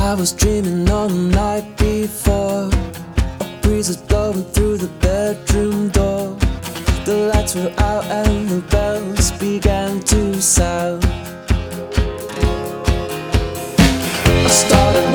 I was dreaming all the night before. A breeze was blowing through the bedroom door. The lights were out and the bells began to sound. I started